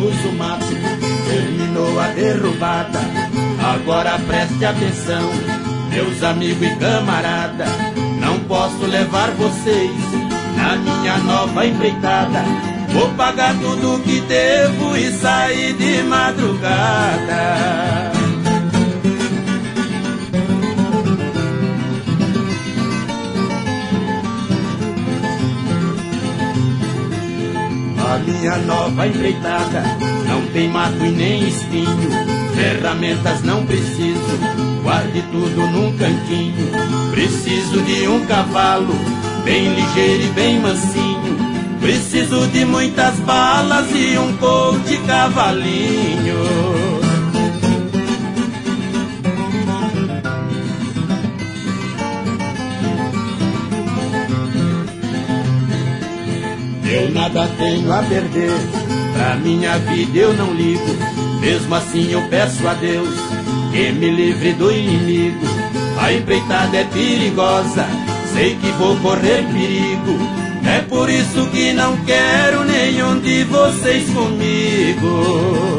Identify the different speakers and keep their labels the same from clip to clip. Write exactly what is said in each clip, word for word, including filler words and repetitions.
Speaker 1: cortamos o mato, terminou a derrubada. Agora preste atenção, meus amigos e camarada, não posso levar vocês na minha nova empreitada. Vou pagar tudo que devo e sair de madrugada. A minha nova empreitada não tem mato e nem espinho, ferramentas não preciso, guarde tudo num cantinho. Preciso de um cavalo bem ligeiro e bem mansinho, preciso de muitas balas e um coute cavalinho. Eu nada tenho a perder, pra minha vida eu não ligo. Mesmo assim eu peço a Deus que me livre do inimigo. A empreitada é perigosa, sei que vou correr perigo, é por isso que não quero nenhum de vocês comigo.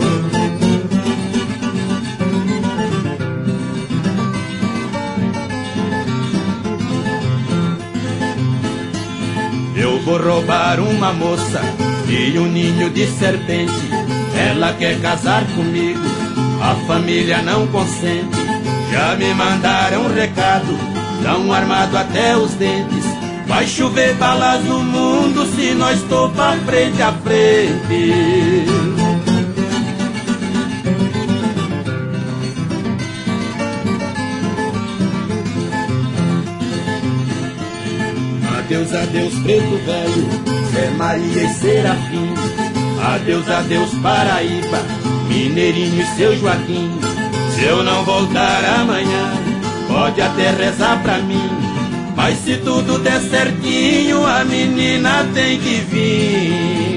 Speaker 1: Eu vou roubar uma moça e um ninho de serpente. Ela quer casar comigo, a família não consente. Já me mandaram um recado, tão armado até os dentes. Vai chover balas no mundo se nós topar frente a frente. Adeus, adeus, preto velho, Zé Maria e Serafim. Adeus, adeus, Paraíba, Mineirinho e seu Joaquim. Se eu não voltar amanhã, pode até rezar pra mim, mas se tudo der certinho, a menina tem que vir.